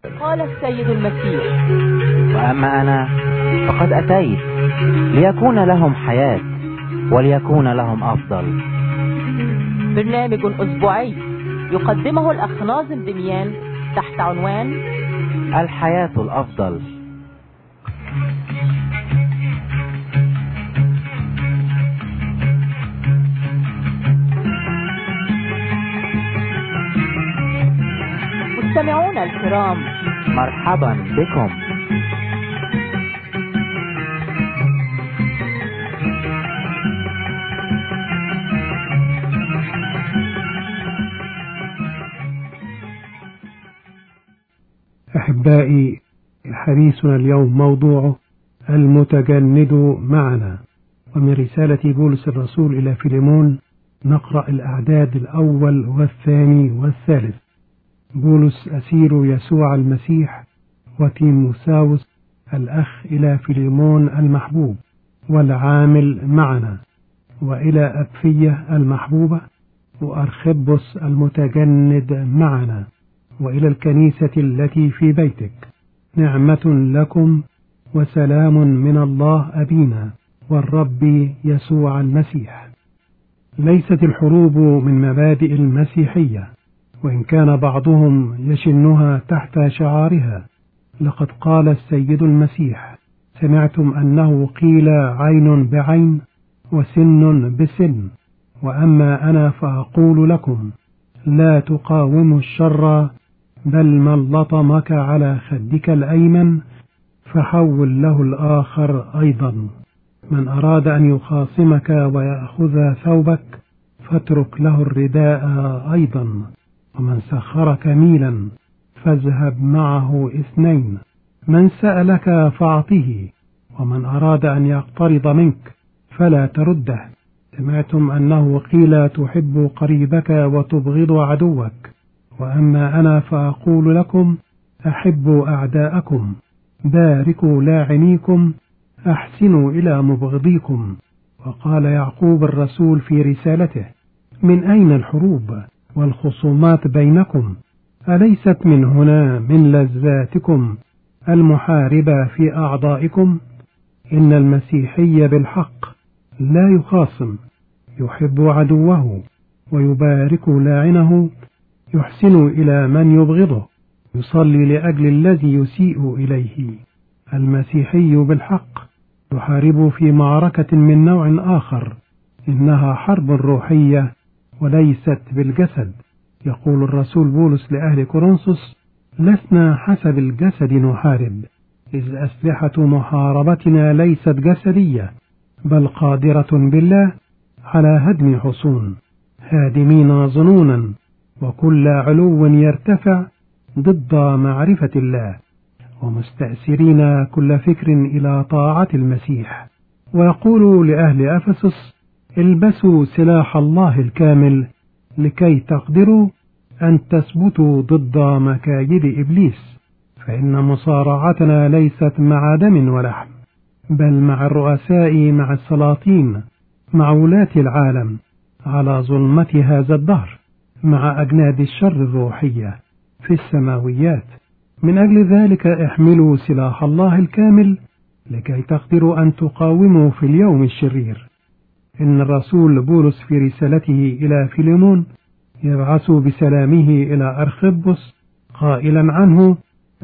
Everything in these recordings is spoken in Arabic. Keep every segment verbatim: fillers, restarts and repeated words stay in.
قال السيد المسيح: وأما أنا فقد أتيت ليكون لهم حياة وليكون لهم أفضل. برنامج أسبوعي يقدمه الأخ ناظم دميان تحت عنوان الحياة الأفضل. مستمعونا الكرام، مرحبا بكم. أحبائي، حديثنا اليوم موضوعه المتجند معنا، ومن رسالة بولس الرسول إلى فيليمون نقرأ الأعداد الأول والثاني والثالث. بولس أسير يسوع المسيح وتيموساوس الأخ إلى فيليمون المحبوب والعامل معنا، وإلى أبفية المحبوبة وأرخبس المتجند معنا، وإلى الكنيسة التي في بيتك، نعمة لكم وسلام من الله أبينا والرب يسوع المسيح. ليست الحروب من مبادئ المسيحية، وإن كان بعضهم يشنها تحت شعارها. لقد قال السيد المسيح: سمعتم أنه قيل عين بعين وسن بسن، وأما أنا فأقول لكم لا تقاوموا الشر، بل من لطمك على خدك الأيمن فحول له الآخر أيضا. من أراد أن يخاصمك ويأخذ ثوبك فاترك له الرداء أيضا. ومن سخرك ميلا فاذهب معه اثنين. من سألك فأعطه، ومن أراد أن يقترض منك فلا ترده. سمعتم أنه قيل تحب قريبك وتبغض عدوك، وأما أنا فأقول لكم أحبوا أعداءكم، باركوا لاعنيكم، أحسنوا إلى مبغضيكم. وقال يعقوب الرسول في رسالته: من أين الحروب والخصومات بينكم؟ أليست من هنا من لذاتكم المحاربة في أعضائكم؟ إن المسيحي بالحق لا يخاصم، يحب عدوه ويبارك لاعنه، يحسن إلى من يبغضه، يصلي لأجل الذي يسيء إليه. المسيحي بالحق يحارب في معركة من نوع آخر، إنها حرب روحية وليست بالجسد. يقول الرسول بولس لأهل كورنثوس: لسنا حسب الجسد نحارب، إذ أسلحة محاربتنا ليست جسدية، بل قادرة بالله على هدم حصون، هادمين ظنونا وكل علو يرتفع ضد معرفة الله، ومستأسرين كل فكر إلى طاعة المسيح. ويقول لأهل أفسس: البسوا سلاح الله الكامل لكي تقدروا أن تثبتوا ضد مكايد إبليس، فإن مصارعتنا ليست مع دم ولحم، بل مع الرؤساء، مع السلاطين، مع ولاة العالم على ظلمة هذا الدهر، مع أجناد الشر الروحية في السماويات. من أجل ذلك احملوا سلاح الله الكامل لكي تقدروا أن تقاوموا في اليوم الشرير. إن الرسول بولس في رسالته إلى فيليمون يبعث بسلامه إلى أرخبس قائلا عنه: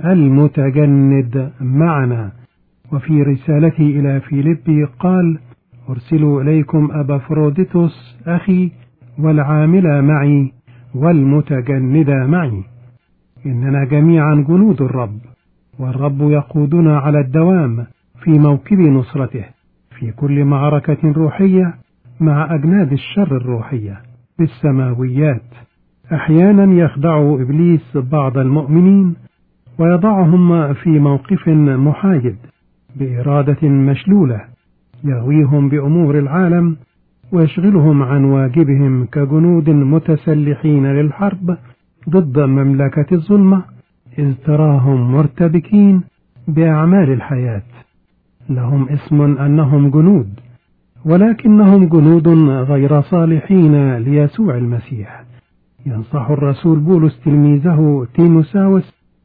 المتجند معنا. وفي رسالته إلى فيليبي قال: أرسلوا إليكم أبافروديتوس أخي والعامل معي والمتجند معي. إننا جميعا جنود الرب، والرب يقودنا على الدوام في موكب نصرته في كل معركة روحية مع أجناد الشر الروحية في السماويات. أحيانا يخدع إبليس بعض المؤمنين ويضعهم في موقف محايد بإرادة مشلولة، يغويهم بأمور العالم ويشغلهم عن واجبهم كجنود متسلحين للحرب ضد مملكة الظلمة، إذ تراهم مرتبكين بأعمال الحياة. لهم اسم أنهم جنود، ولكنهم جنود غير صالحين ليسوع المسيح. ينصح الرسول بولس تلميذه تيموساوس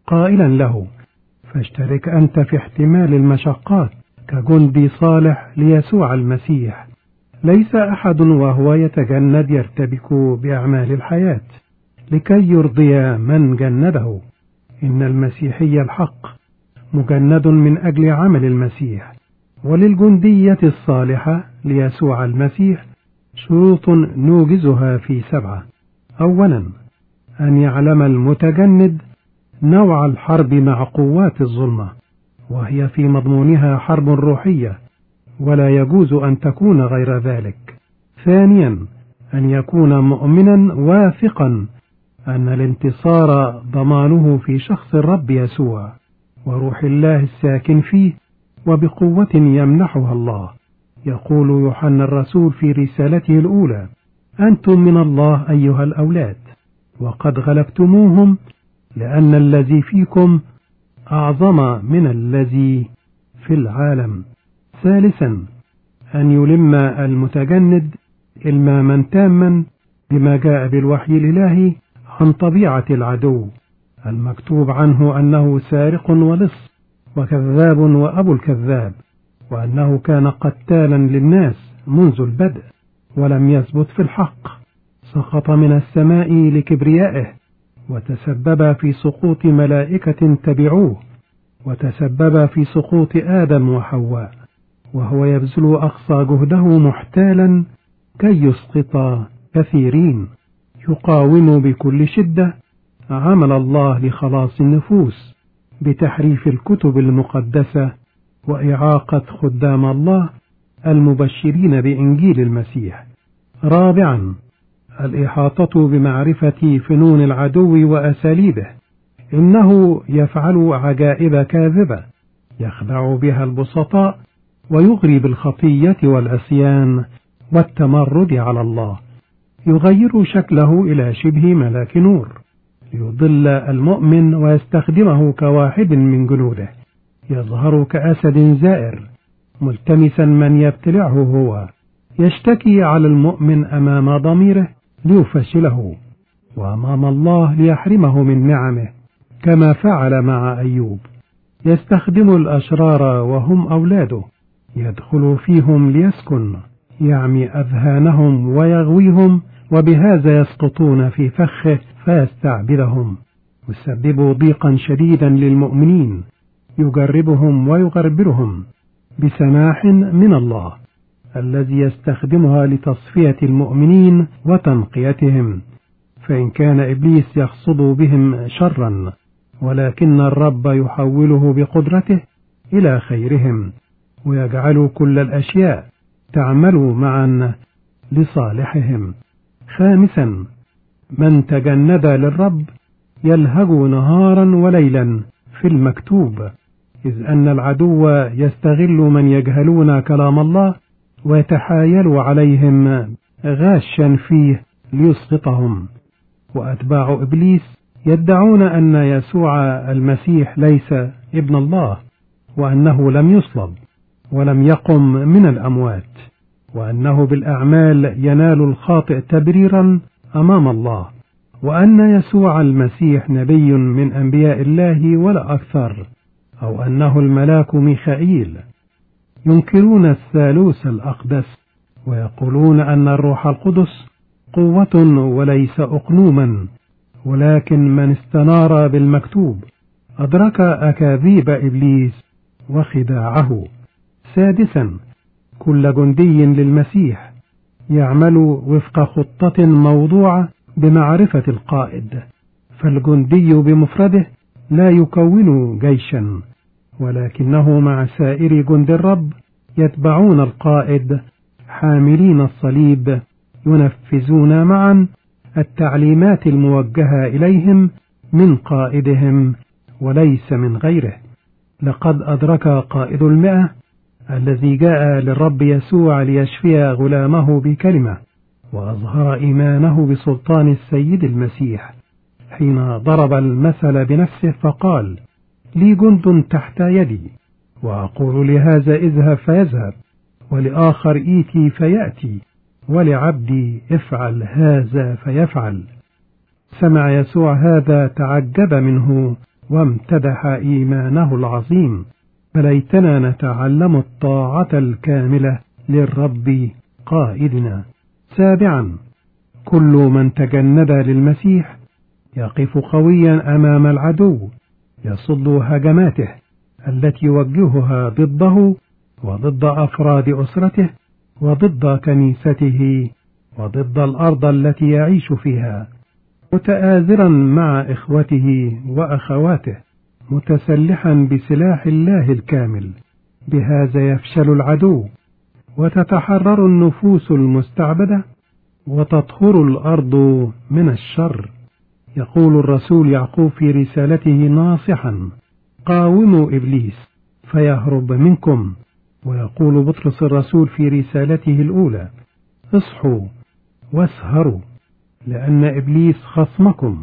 قائلا له: فاشترك أنت في احتمال المشقات كجندي صالح ليسوع المسيح. ليس أحد وهو يتجند يرتبك بأعمال الحياة لكي يرضي من جنده. إن المسيحي الحق مجند من أجل عمل المسيح. وللجندية الصالحة ليسوع المسيح شروط نوجزها في سبعة. أولا، أن يعلم المتجند نوع الحرب مع قوات الظلمة، وهي في مضمونها حرب روحية ولا يجوز أن تكون غير ذلك. ثانيا، أن يكون مؤمنا واثقا أن الانتصار ضمانه في شخص الرب يسوع وروح الله الساكن فيه وبقوة يمنحها الله. يقول يوحنا الرسول في رسالته الأولى: أنتم من الله أيها الأولاد وقد غلبتموهم، لأن الذي فيكم أعظم من الذي في العالم. ثالثا، أن يلم المتجند إلماما تاما بما جاء بالوحي الإلهي عن طبيعة العدو المكتوب عنه أنه سارق ولص وكذاب وأبو الكذاب، وأنه كان قتالا للناس منذ البدء ولم يثبت في الحق، سقط من السماء لكبريائه وتسبب في سقوط ملائكة تبعوه، وتسبب في سقوط آدم وحواء، وهو يبذل أقصى جهده محتالا كي يسقط كثيرين. يقاوم بكل شدة عمل الله لخلاص النفوس بتحريف الكتب المقدسة وإعاقة خدام الله المبشرين بإنجيل المسيح. رابعا، الإحاطة بمعرفة فنون العدو وأساليبه. إنه يفعل عجائب كاذبة يخدع بها البسطاء ويغري بالخطية والعصيان والتمرد على الله. يغير شكله إلى شبه ملاك نور ليضل المؤمن ويستخدمه كواحد من جنوده. يظهر كأسد زائر ملتمسا من يبتلعه هو. يشتكي على المؤمن أمام ضميره ليفشله، وأمام الله ليحرمه من نعمه، كما فعل مع أيوب. يستخدم الأشرار وهم أولاده، يدخل فيهم ليسكن، يعمي أذهانهم ويغويهم، وبهذا يسقطون في فخه فيستعبدهم. يسبب ضيقا شديدا للمؤمنين، يجربهم ويغربلهم بسماح من الله الذي يستخدمها لتصفية المؤمنين وتنقيتهم. فإن كان إبليس يقصد بهم شرا، ولكن الرب يحوله بقدرته إلى خيرهم، ويجعل كل الأشياء تعمل معا لصالحهم. خامسا، من تجند للرب يلهج نهارا وليلا في المكتوب، إذ أن العدو يستغل من يجهلون كلام الله ويتحايل عليهم غاشا فيه ليسقطهم. وأتباع إبليس يدعون أن يسوع المسيح ليس ابن الله، وأنه لم يصلب ولم يقم من الأموات، وأنه بالأعمال ينال الخاطئ تبريرا أمام الله، وأن يسوع المسيح نبي من أنبياء الله ولا أكثر، أو أنه الملاك ميخائيل. ينكرون الثالوث الأقدس ويقولون أن الروح القدس قوة وليس أقنوما، ولكن من استنار بالمكتوب أدرك أكاذيب إبليس وخداعه. سادسا، كل جندي للمسيح يعمل وفق خطة موضوعة بمعرفة القائد، فالجندي بمفرده لا يكون جيشا، ولكنه مع سائر جند الرب يتبعون القائد حاملين الصليب، ينفذون معا التعليمات الموجهة إليهم من قائدهم وليس من غيره. لقد أدرك قائد المئة الذي جاء للرب يسوع ليشفي غلامه بكلمة، وأظهر إيمانه بسلطان السيد المسيح حين ضرب المثل بنفسه فقال: لي جند تحت يدي، وأقول لهذا اذهب فيذهب، ولآخر إيتي فيأتي، ولعبدي افعل هذا فيفعل. سمع يسوع هذا تعجب منه وامتدح إيمانه العظيم. فليتنا نتعلم الطاعة الكاملة للرب قائدنا. سابعا، كل من تجند للمسيح يقف قويا أمام العدو، يصد هجماته التي يوجهها ضده وضد أفراد أسرته وضد كنيسته وضد الأرض التي يعيش فيها، متآزرا مع إخوته وأخواته، متسلحا بسلاح الله الكامل. بهذا يفشل العدو وتتحرر النفوس المستعبدة وتطهر الأرض من الشر. يقول الرسول يعقوب في رسالته ناصحا: قاوموا إبليس فيهرب منكم. ويقول بطرس الرسول في رسالته الأولى: اصحوا واسهروا، لأن إبليس خصمكم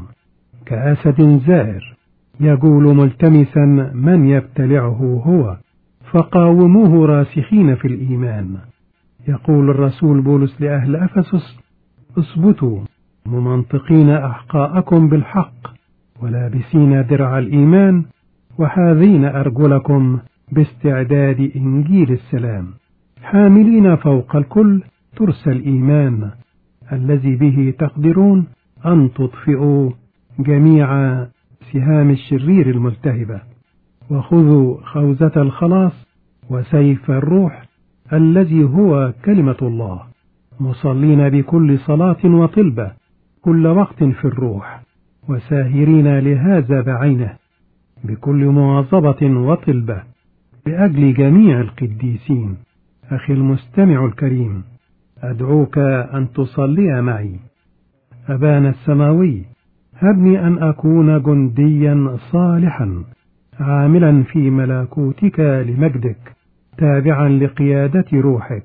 كأسد زائر يجول ملتمسا من يبتلعه هو، فقاوموه راسخين في الإيمان. يقول الرسول بولس لأهل أفسس: اثبتوا ممنطقين أحقاءكم بالحق، ولابسين درع الإيمان، وحاذين أرجلكم باستعداد إنجيل السلام، حاملين فوق الكل ترس الإيمان الذي به تقدرون أن تطفئوا جميع سهام الشرير الملتهبة. وخذوا خوذة الخلاص وسيف الروح الذي هو كلمة الله، مصلين بكل صلاة وطلبة كل وقت في الروح، وساهرين لهذا بعينه بكل مواظبة وطلبة لأجل جميع القديسين. أخي المستمع الكريم، أدعوك أن تصلي معي. أبانا السماوي، هبني أن أكون جنديا صالحا عاملا في ملكوتك لمجدك، تابعا لقيادة روحك،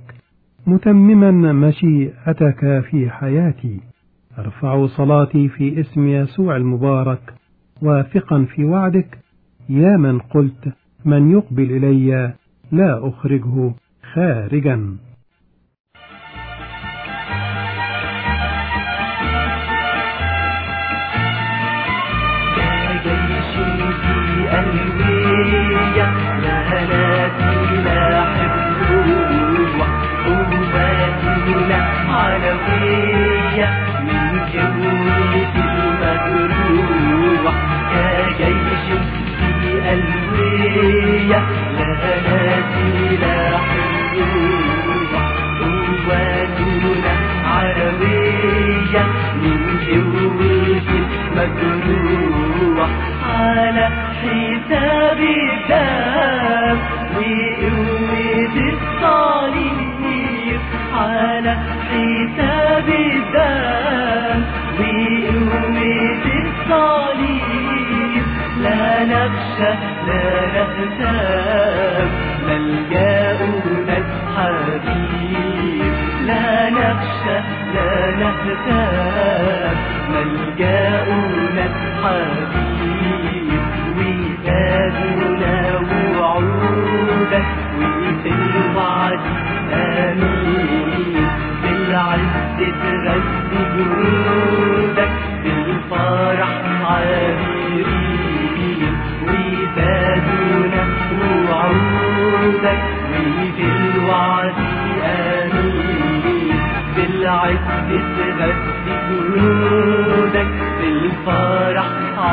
متمما مشيئتك في حياتي. أرفع صلاتي في اسم يسوع المبارك، واثقا في وعدك يا من قلت: من يقبل إلي لا أخرجه خارجا. الوية لنا سلاح الروح، قواتنا علوية من جوة المجروح، كجيش في الوية لنا سلاح الروح، قواتنا علوية من جوة المجروح، على حساب الدم وقوة الصليب، على حساب الدم وقوة الصليب، لا نخشى لا نهتم، ملجأنا الحبيب، لا نخشى لا نهتم، ملجأنا الحبيب، وزادنا وعودك وفي الوعد آمين، بالعز تغذي جنودك، بالفرح عابرين، وزادنا وعودك وفي الوعد آمين، بالعز تغذي جنودك، بالفرح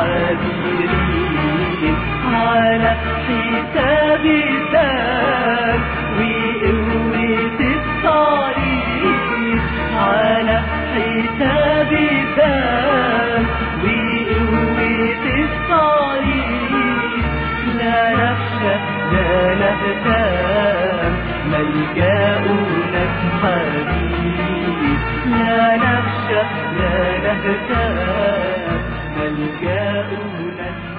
عابرين، على حساب الدم وقوة الصليب، على حساب الدم وقوة الصليب، لا نخشى لا نهتم، ملجأنا الحبيب، لا نخشى لا نهتم، ملجأنا